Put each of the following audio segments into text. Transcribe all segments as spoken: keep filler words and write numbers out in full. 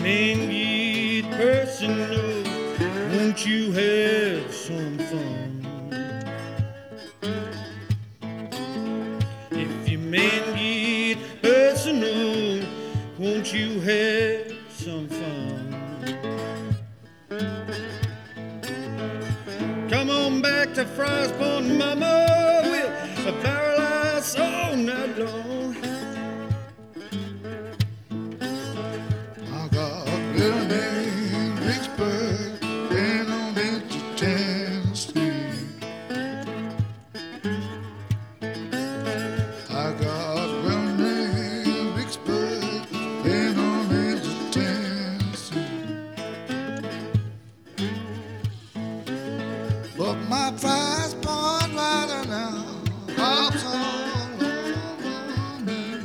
make it personal, won't you have some fun? If you make it personal, won't you have some fun? Come on back to Fry's Pond, mama, we'll paralyze all night long. I got a little name Vicksburg, and on into Tennessee. I got a little name Vicksburg, and on into Tennessee. But my Fry's Pond right now hops all over me.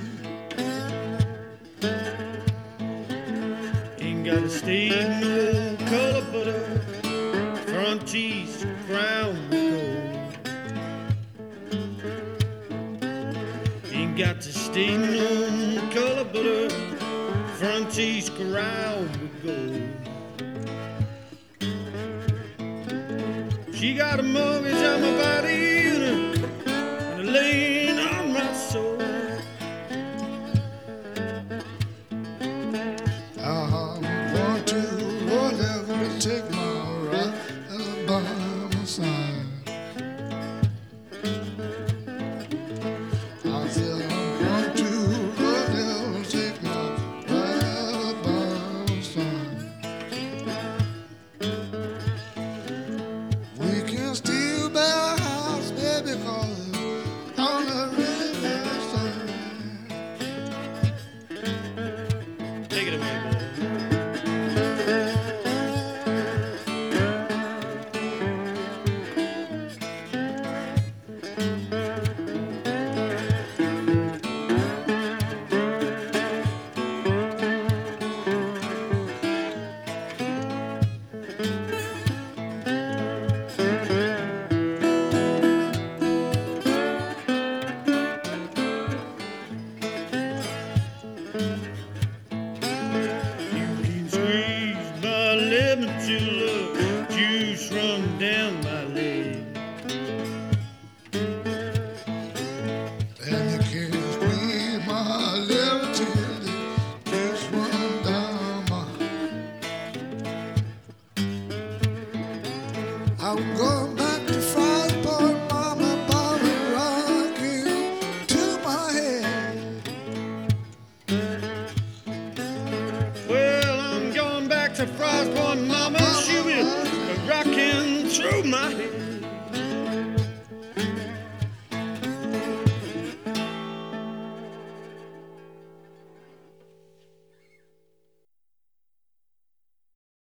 Ain't got a stain, no color, but a front teeth crown with gold. Ain't got to stain, no color, but a front teeth crown with gold. She got a mortgage on my body and a, and a lien on my soul. I'm going to whatever to take my right Alabama sign. I said I'm going to whatever to take my right Alabama sign. We can still buy a house, baby, 'cause it's on the riverside. Take it away, boy. Till the juice run down my leg. And you can't squeeze my liver till the juice run down my. I'm going back to Fry's Pond, mama, Bobby rocking to my head. Well, I'm going back to Fry's Pond, mama, she'll be rocking through my head.